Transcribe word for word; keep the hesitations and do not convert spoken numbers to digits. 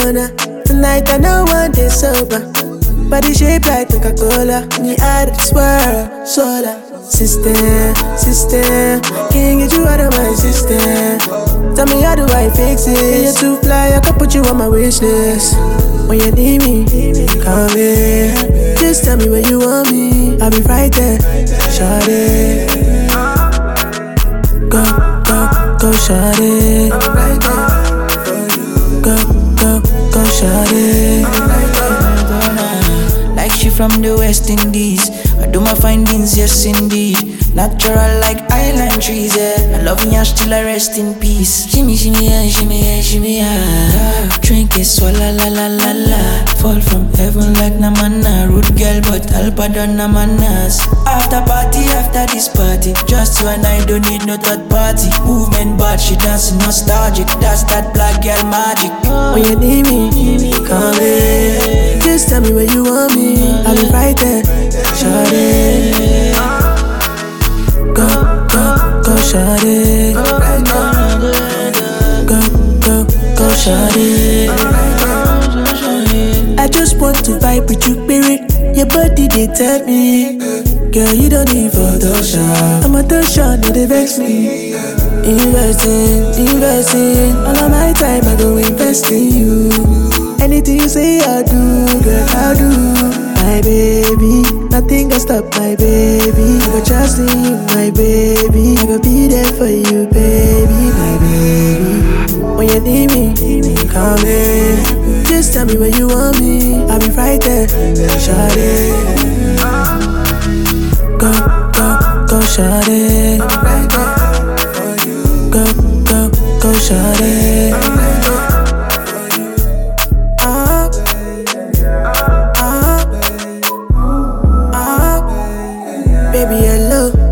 Corona. Tonight I know one day sober. Body shape like Coca-Cola. Me out of this world, solar. System, system. Can't get you out of my system. Tell me how do I fix it? You're too fly, I can put you on my wish list. When you need me, come in. Just tell me where you want me, I'll be right there. Shawty, go, go, go, shawty. Go, go, go, shawty. Like she from the West Indies, I do my findings, yes indeed. Natural like island trees, yeah. I love you, still I rest in peace. Shimmy, shimmy, yeah, shimmy, yeah, shimmy, yeah. Drink it, swalla, la, la, la, la. Fall from heaven like Namana. Rude girl, but I'll pardon Namanas. After party, after this party, just you and I don't need no third party. Movement bad, she dancing nostalgic. That's that black girl magic. When you need me, come in. Just tell me where you want me, I'll be right there. Shawty, go, go, go, shawty. Go, go, go, shawty. I just want to vibe with you, spirit. Your body, they tell me. Girl, you don't need Photoshop. I'm a touch-shot, no, they vex me. Investing, investing. All of my time, I go invest in you. Anything you say, I do, girl, I do. My baby, nothing can stop my baby. I go trust in you, my baby. I go be there for you, baby, my baby. When you need me, come in. Just tell me where you want me, I'll be right there. Shawty, go, go, go, shawty. Go, go, go, shawty. Baby, hello.